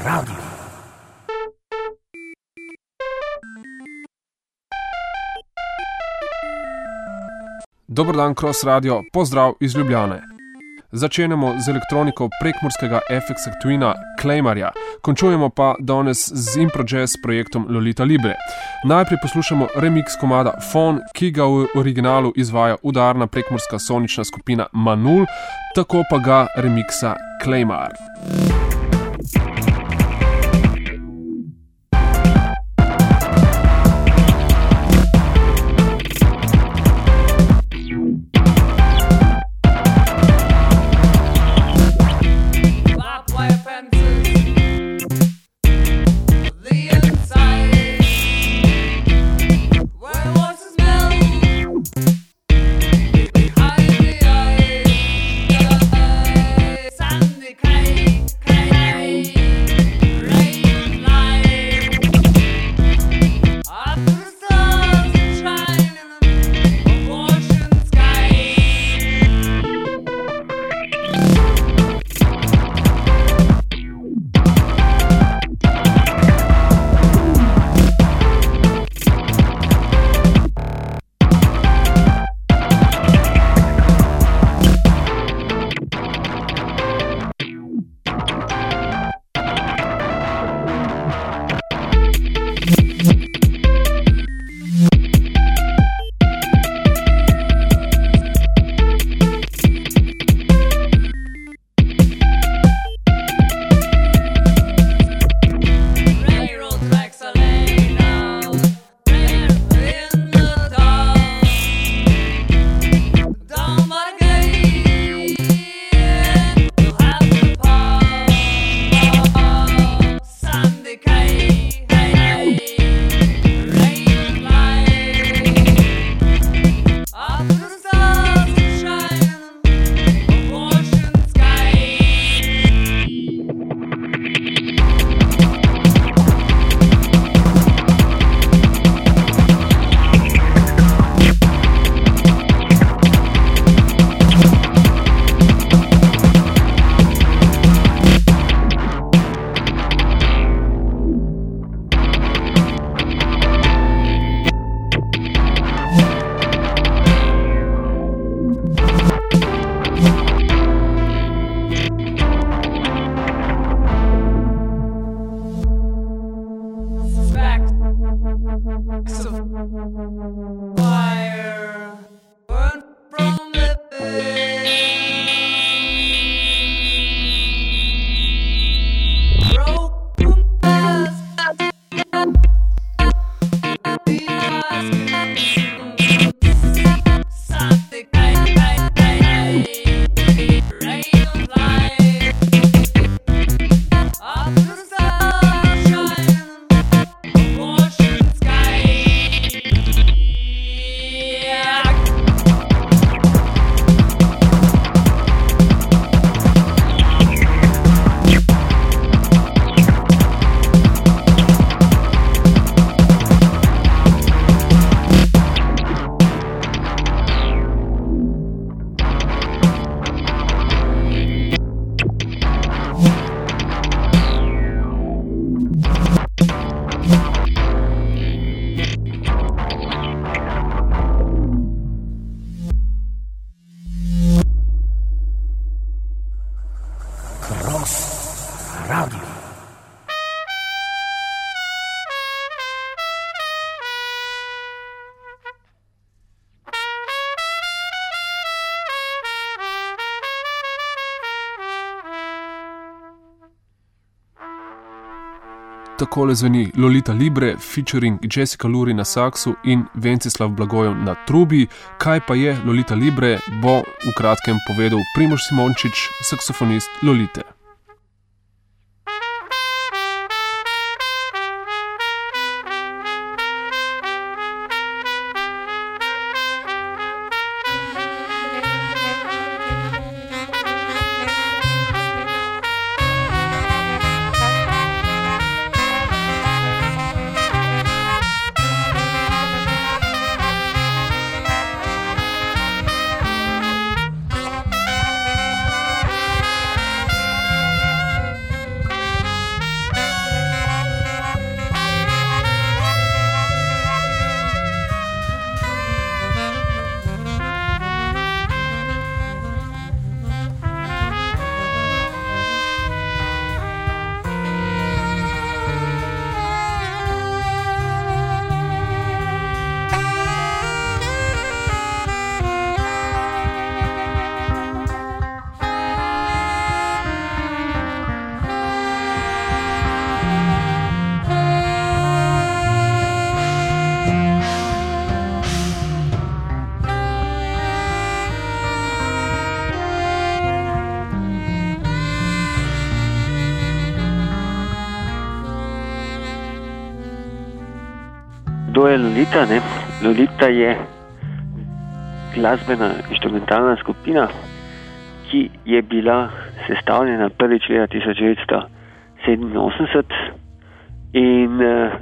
Radio. Dober dan, Cross Radio, pozdrav iz Ljubljane. Začenjamo z elektroniko prekmurskega FX Twina Claymarja, končujemo pa danes z Impro Jazz projektom Lolita Libre. Najprej poslušamo remix komada Phone, ki ga v originalu izvaja udarna prekmurska sonična skupina Manul, tako pa ga remiksa Claymar. Takole zveni Lolita Libre featuring Jessica Luri na saksu in Vencislav Blagojev na trubi. Kaj pa je Lolita Libre, bo v kratkem povedal Primož Simončič, saksofonist Lolite. kdo je Lolita, ne? Lolita je glasbena inštrumentalna skupina, ki je bila sestavljena prvič leta 1987 in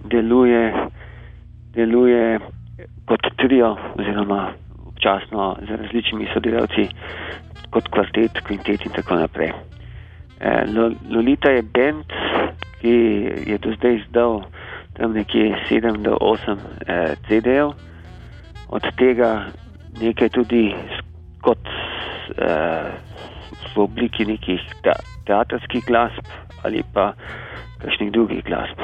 deluje kot trio oziroma občasno z različnimi sodelavci kot kvartet, kvintet in tako naprej. Lolita je band, ki je do zdaj izdal tam nekje 7 do 8 CD-jev, od tega nekaj tudi kot v obliki nekih teatrskih glasb ali pa kakšnih drugih glasb.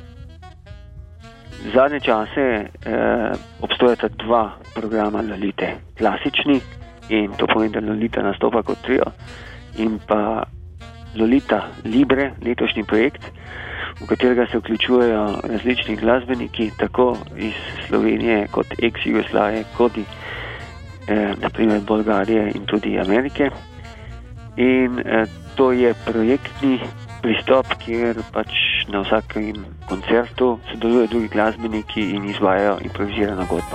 Zadnje čase obstojata 2 programa Lolite, klasični, in to pomeni, da Lolita nastopa kot trio, in pa Lolita Libre, letošnji projekt, v katerega se vključujejo različni glasbeniki, tako iz Slovenije kot ex-Jugoslavije, kot naprimer Bolgarije in tudi Amerike. In to je projektni pristop, kjer pač na vsakem koncertu sodelujejo drugi glasbeniki in izvajajo improvizirano godbo.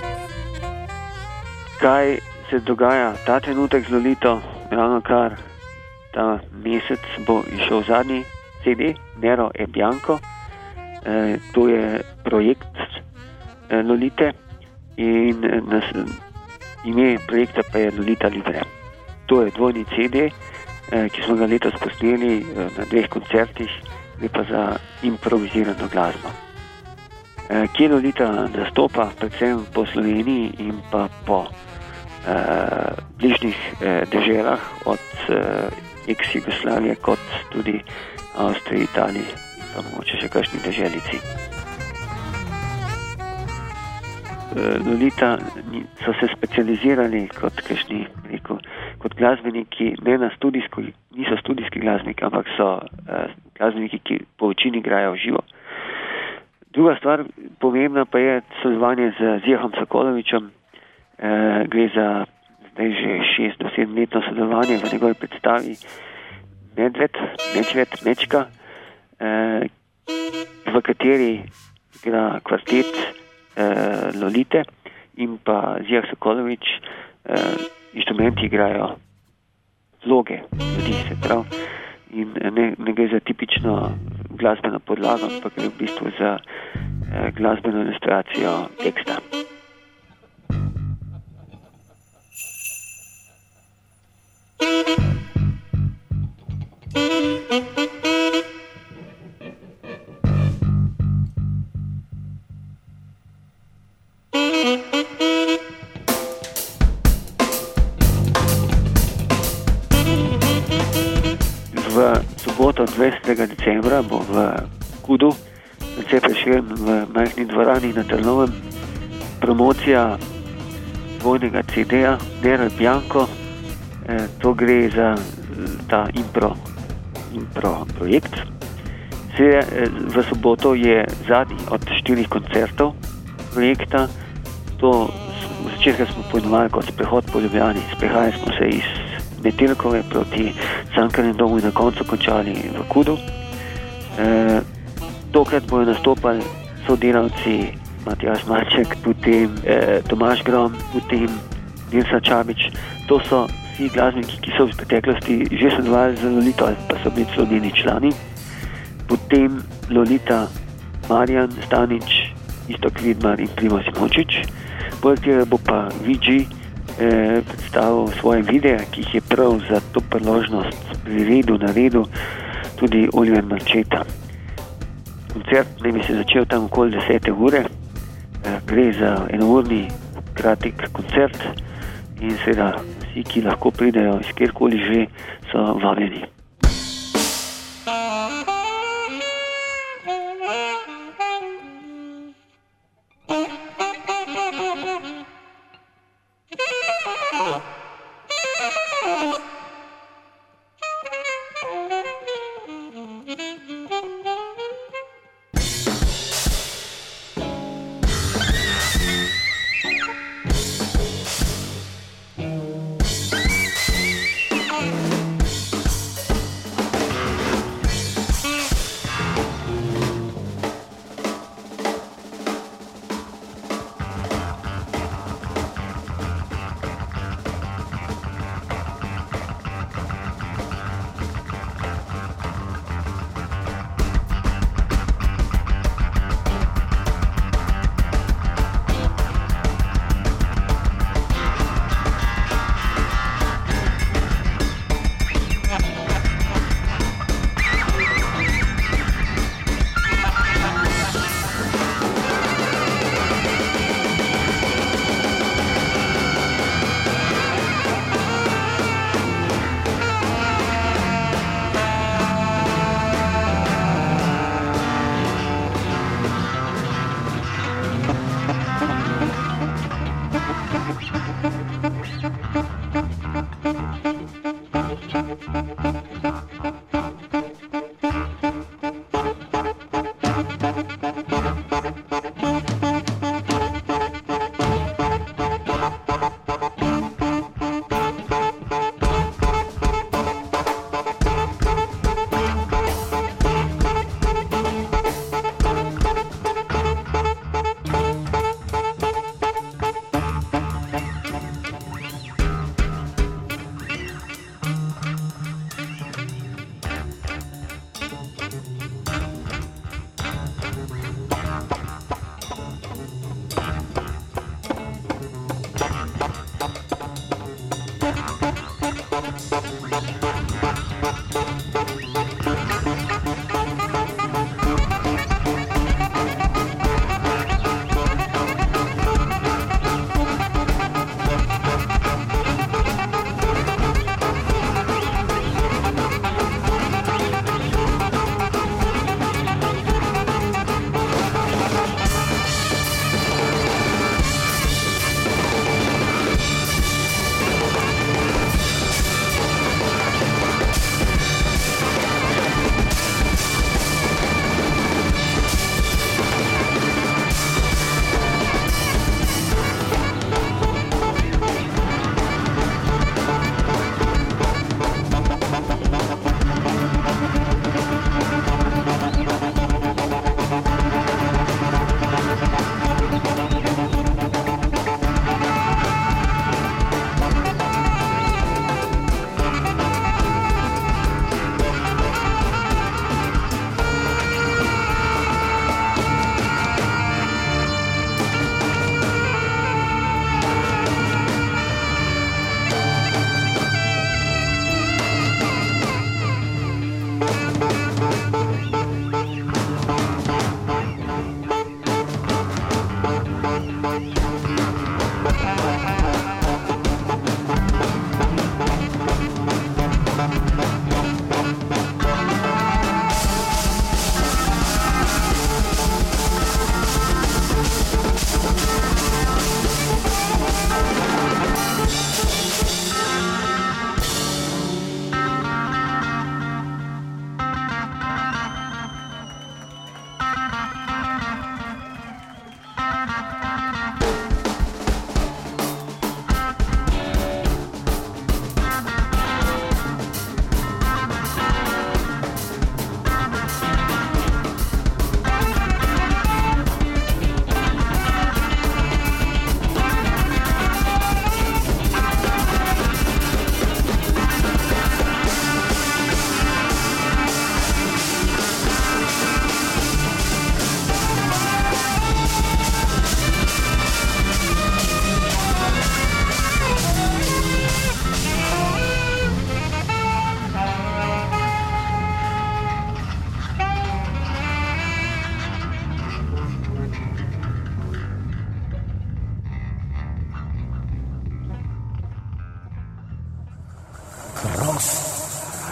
Kaj se dogaja ta trenutek z Lolito? Ravno kar ta mesec bo išel zadnji CD, Nero e Bianco. To je projekt Lolite in ime projekta pa je Lolita Libre. To je dvojni CD, ki smo ga letos posneli na 2 koncertih, gre pa za improvizirano glasbo. Kje Lolita nastopa, predvsem po Sloveniji in pa po bližnjih deželah od ex-Jugoslavije kot tudi Avstriji, Italiji in pa mogoče še kakšni deželici. Lolita so se specializirali kot kakšni, kot glasbeniki, niso studijski glasbeniki, ampak so glasbeniki, ki po večini igrajo v živo. Druga stvar pomembna pa je sodelovanje z Zijahom Sokolovičem. Gre za zdaj že 6 do 7 letno sodelovanje v njegovi predstavi Mečka, v kateri igra kvartet Lolite in pa Zijah Sokolovič. Inštrumenti igrajo vloge ljudi, se pravi, in ne gre za tipično glasbeno podlago, ampak gre v bistvu za glasbeno ilustracijo teksta. V soboto 20. decembra bo v Kudu, precej Prešeren, v majhni dvorani na Trnovem, promocija dvojnega CD-ja Nero e Bianco. To gre za ta impro projekt. V soboto je zadnji od 4 koncertov projekta. To v začetku smo poimenovali kot sprehod po Ljubljani. Sprehajali smo se iz Metelkove proti Cankarjevem domu in na koncu končali v Kudu. Tokrat bojo nastopali sodelavci Matjaž Malček, potem Tomaž Grom, potem Nilsa Čabič. To so vsi glasbeniki, ki so v preteklosti že sodelovali z Lolito ali pa so bili celo njeni člani. Potem Lolita, Marjan Stanič, Iztok Vidmar in Primož Simončič. Poleg tega bo pa VG predstavil svoje videe, ki jih je prav za to priložnost naredil tudi Oliver Marčeta. Koncert naj bi se začel tam okoli 10. ure. Gre za enourni kratek koncert in seveda vsi, ki lahko pridejo iz kjerkoli že, so vabljeni.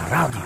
Radio